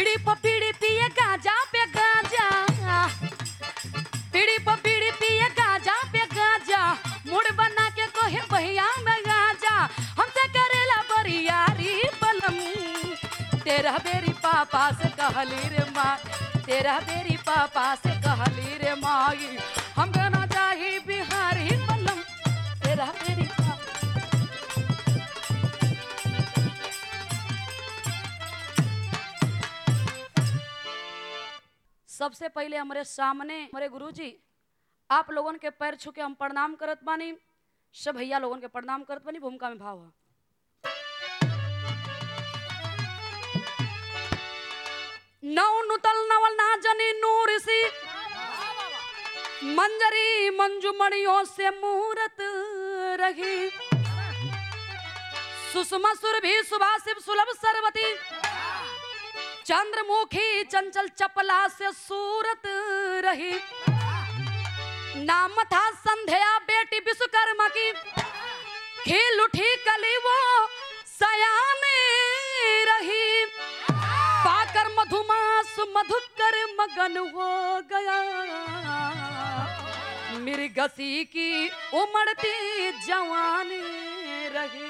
बीड़ी पर बीड़ी पिए गांजा पे गांजा, बीड़ी पर बीड़ी पिए गांजा पे गांजा, मुड़ बना के कोहे भैया में गांजा, हमसे करेला बरियारी बलम। तेरा बेरी पापा से कहली रे माँ, तेरा बेरी पापा से कहली रे माई, हम गाना चाही बिहारी बलम। तेरा बेरी सबसे पहले हमारे सामने हमारे गुरुजी आप लोगों के पैर छू के हम प्रणाम करत बानी, सब भैया लोगों के प्रणाम करत बानी। भूमिका में भाव है नौ नुतल नवल ना जनी नूर सी, मंजरी मंजुमणियों से मूरत रही, सुषमा सुरभि सुभाषिव सुलभ सरवती, चंद्रमुखी चंचल चपला से सूरत रही। नाम था संध्या बेटी विश्वकर्मा की, खिल उठी कली वो सयाने रही, पाकर मधुमास मधुकर मगन हो गया, मृगसी की उमड़ती जवानी रही।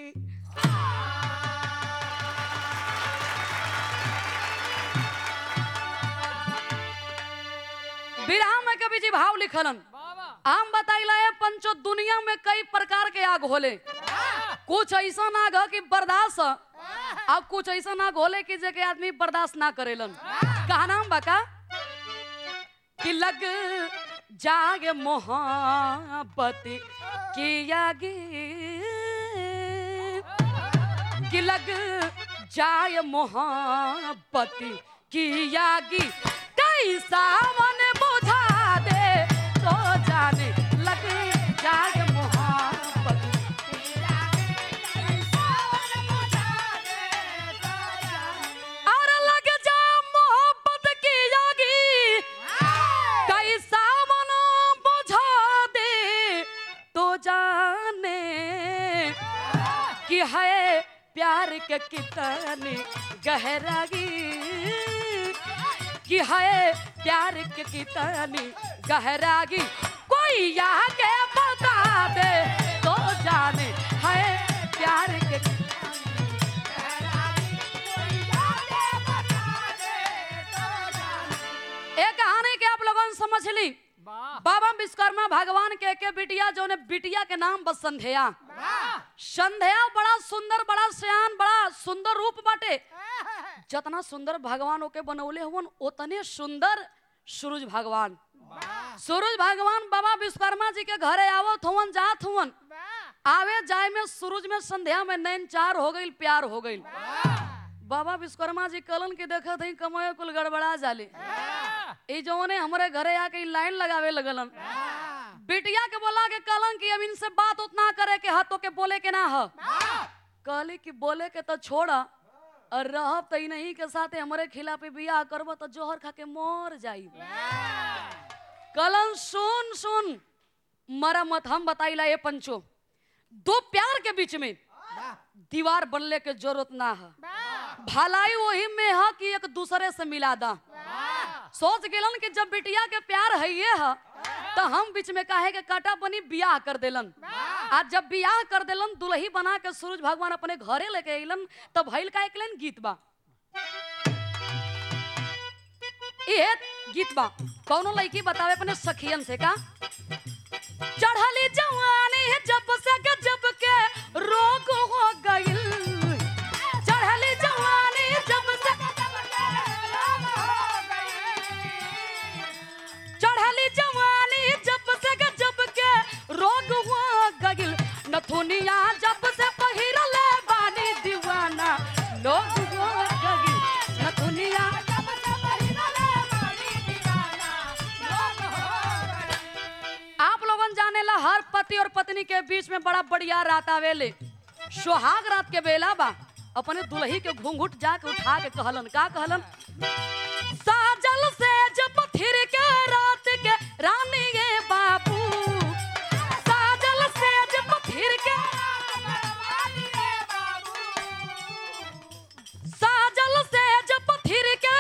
विराम में कवि जी भाव लिखलन, आम बताइला है पंचो दुनिया में कई प्रकार के आग होले, कुछ ऐसा आग है कि बर्दाश्त, अब कुछ ऐसा आग होले कि जे के आदमी बर्दाश्त ना करेलन। कहा नाम बका कि लग जागे मोहब्बत की आगे, कि लग जाए मोहब्बत की आगे, कई सावन बुझा दे तो जाने लग जाए मोहब्बत की आगे, कई सावन बुझा दे तो जाने, और लग जाए मोहब्बत की आगे, कई सावन बुझा दे तो जाने, कि है प्यार के कितनी गहराई, कि है प्यार के कितनी गहराई, कोई आगे बता दे तो जाने, है प्यार के कितनी गहराई, कोई आगे बता दे तो जाने। एक कहानी के आप लोगों ने समझ ली, बाबा विश्वकर्मा भगवान के बिटिया जो ने बिटिया के नाम बस संध्या, संध्या बड़ा सुंदर, बड़ा सयान, बड़ा सुंदर रूप बाटे, जितना सुंदर भगवान ओके बनौले हुवन उतने सुंदर सूरज भगवान। सूरज भगवान बाबा विश्वकर्मा जी के घरे आवत हुवन, जात हुवन, आवे जाए में सूरज में संध्या में नैन चार हो गई, प्यार हो गई। बाबा विश्वकर्मा जी कलन के देखत हई कमाए कुल गड़बड़ा जाले, ई जौने हमरे घरे आके लाइन लगावे लगलन, बिटिया के बोला के कलन की अब इनसे बात उतना करे के हाथों के बोले के ना ह, कहली कि बोले के तो छोड़ा और रहब तो नहीं के साथे हमरे खिलाफ बियाह करब तो जोहर खा के मर जाई। कलन सुन सुन मरा मत, हम बताइला ये पंचो, दो प्यार के बीच में दीवार बनले के जरूरत ना है, भलाई वही में है कि एक दूसरे से मिला दा। सोच गेलन कि जब बिटिया के प्यार है ये है तो हम बीच में काहे के काटा बनी बियाह कर देलन, आज जब बियाह कर देलन दुल्ही बना के सूरज भगवान अपने घरे लेके अइलन, तब भइल का एक लाइन गीत बा, ये गीत बा कौनो लड़की बतावे अपने सखियन से का, चढ़ली जवानी है जब से गजब के रोग हो गइल, चढ़ली जवानी जब से गजब के रोग हो गइल, चढ़ली जवानी जब से गजब के रोग हो गइल, नथुनिया जब से पहिरले बानी दीवाना लोग हो गइल, नथुनिया जब से पहिरले बानी दीवाना लोग हो गइल। आप लोगन जाने ला हर पति और पत्नी के बीच में बड़ा बढ़िया रात आवेले, सुहाग रात के बेला बा, अपने दुल्ही के घूंघट जाके उठा के कहलन, का कहलन, साजल से जब थिर के रात के रानी ये बाबू, साजल से जब थिर के साजल से जब थिर के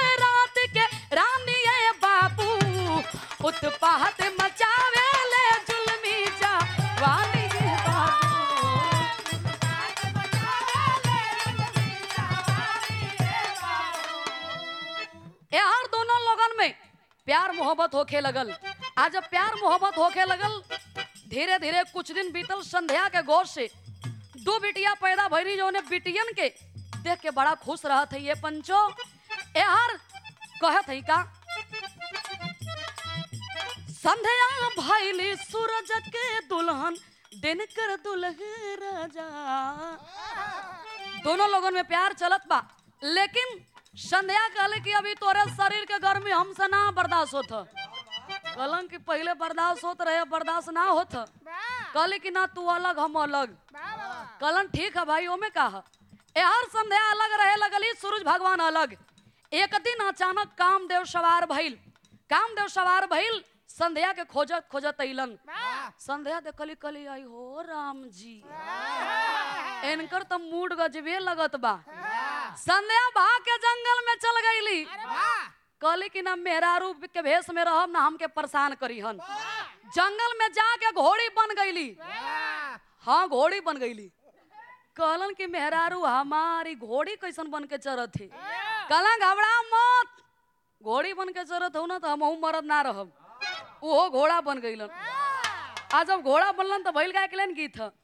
मोहब्बत होखे लगल। आज जब प्यार मोहब्बत होखे लगल, धीरे धीरे कुछ दिन बीतल, संध्या के गोद से 2 बिटिया पैदा भइली, जो बिटियन के देख के बड़ा खुश रहत है। ये पंचो यार कहत है का, संध्या भइली सूरज के दुल्हन, दिन कर दुल्हे राजा। दोनों लोगों में प्यार चलत बा, लेकिन संध्या कहले कि अभी तोरे शरीर के गर्मी हमसे ना बर्दाश्त होत। कहलन कि पहले बर्दाश्त होत रहे, बर्दाश्त ना होत। कहले कि ना तू अलग हम अलग। कहलन ठीक है भाई, ओमे का है। यार संध्या अलग रहे लगली, सूरज भगवान अलग। एक दिन अचानक कामदेव सवार भइल। कामदेव सवार भइल, संध्या के खोजत खोजत अइलन। संध्या देखली, कली आई हो राम जी, इनकर तो मूड गजबे लगत बा। संध्या भाग के जंगल में चल गईली। कहली कि ना मेहरारू के भेष में रहब, ना हमके परेशान करी हन। जंगल में जाके घोड़ी बन गईली। हाँ घोड़ी बन गईली। कहलन कि मेहरारू हमारी घोड़ी कैसन बन के चरत है। कहलन घबरा मत, घोड़ी बन के चरत हो ना तो हम मरद ना रहब। वो घोड़ा बन गईलन। आज जब घोड़ा बनलन तो भइल गाय के गीत है।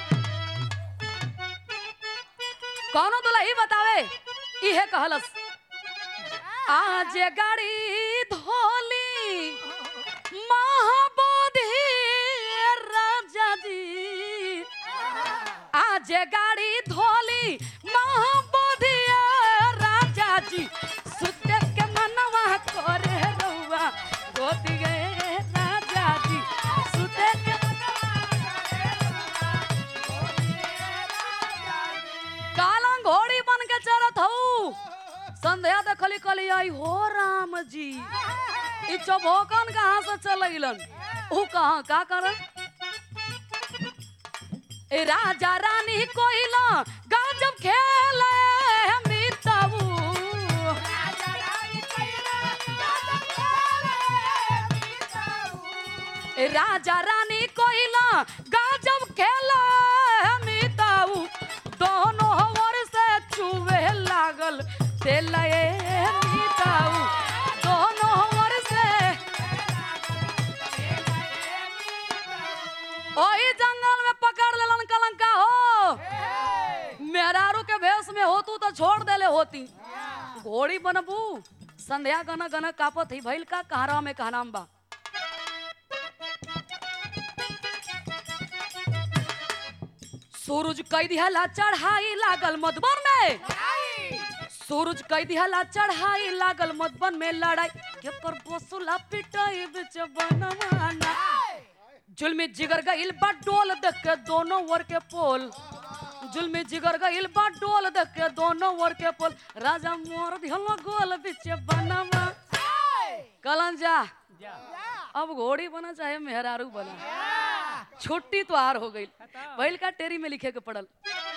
कौनो दुल्ही बतावे, इहे कहलस, आज गाड़ी धोली महाबोधि राजा जी, आज गाड़ी धोली महाबोधि राजा जी, सुते के मनवा करे रहुआ गोदी गए राजा जी, सुते के काला घोड़ी बन के चरत हूँ। संध्या देखली, कली आई हो राम जी, ई चौभोकन कहाँ से चल अइलन। ऊ कहाँ का करन, राजा रानी कोइला गजब खेले मितबू, राजा रानी कोइला गजब खेले मितबू, दोनों ओर से चुवे लागल तेल मितबू, दोनों ओर से। ओही जंगल में पकड़ लेलन कलंका हो। मेहरारू के भेष में होतू तो छोड़ देले होती, घोड़ी बनबू। संध्या गना गना कापत ही, भइल का कहरा में कहनाम बा। सूरज कई दिहला चढ़ाई लागल मधुबन में, सूरज कई दिहला चढ़ाई लागल मधुबन में लड़ाई, के पर बसुला पिटाई बिच बनवाना, जुल्मी जिगर गइल बा डोल देख के दोनों ओर के पोल, जुल्मी जिगर गइल बा डोल देख के दोनों ओर के पोल, राजा मोर दिहला गोल बिच बनवा। कलन जा अब घोड़ी बना चाहे मेहरारू बना, छुट्टी तो आर हो गई। भइल का टेरी में लिखे के पड़ल,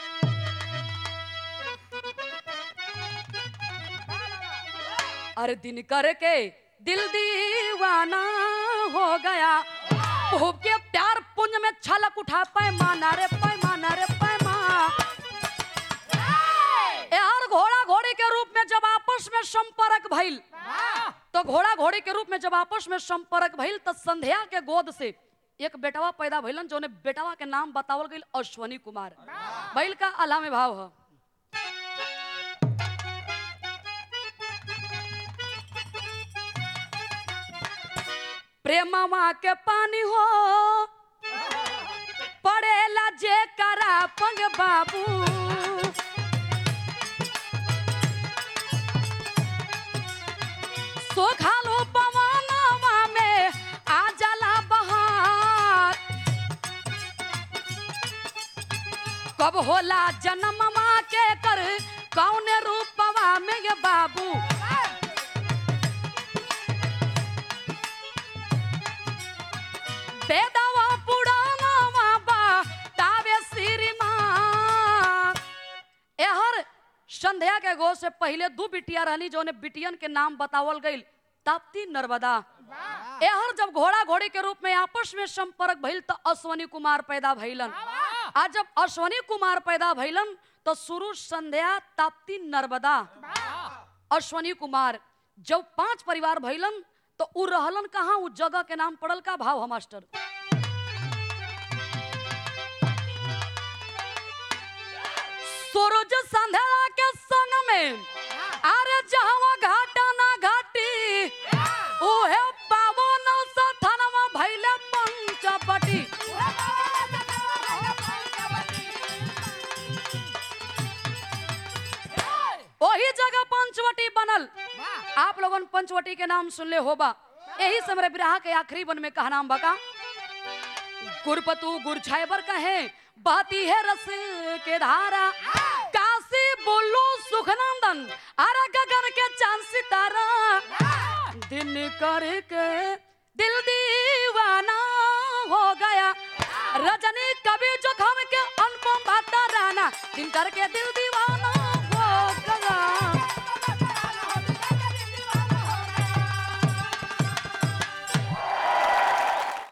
अरे दिन करके दिल दीवाना हो गया, खूब के प्यार पुंज में छलक उठा पैमाना रे पैमाना रे पैमाना। यार घोड़ा घोड़ी के रूप में जब आपस में संपर्क भइल, तो घोड़ा घोड़ी के रूप में जब आपस में संपर्क भइल, तो संध्या के गोद से एक बेटवा पैदा भइलन, जो बेटवा के नाम बतावल गइल अश्वनी कुमार। भइल का अला में भाव है, प्रेमवा के पानी हो पड़ेला जे करा पंग बाबू, सोखालो पवनवा में आ जाला बहार, कब होला जन्मवा के कर कौने रूपवा में ये बाबू, बेदवा पुरानवा बा तावे श्रीमान। एहर संध्या के गोद से पहले 2 बिटिया रहनी, जो बिटियन के नाम बतावल गइल ताप्ती नर्मदा। एहर जब घोड़ा घोड़ी के रूप में आपस में संपर्क भइल तो अश्वनी कुमार पैदा भइलन। आज जब अश्वनी कुमार पैदा भइलन तो सूरज संध्या ताप्ती नर्मदा अश्वनी कुमार जब 5 परिवार भइलन तो उ रहलन कहाँ, उ जगह के नाम पड़ल का, भाव है मास्टर। सूरज संध्या के संग में अरे जहवा घाटा ना घाटी ओहे पावन सथनवा भइले पंचवटी। वही जगह पंचवटी बनल। आप लोगन पंचवटी के नाम सुनले होबा। यही से मेरे बिरहा के आखिरी वन में कहा नाम बका, गुरपतु गुरछाइबर कहे बहती है रस के धारा, काशी बोलो सुखनंदन अरे गगन के चांद सितारा, दिन करके दिल दीवाना हो गया, रजनी कभी जोखम के अनुपम भाता राना, दिन करके दिल दीवाना।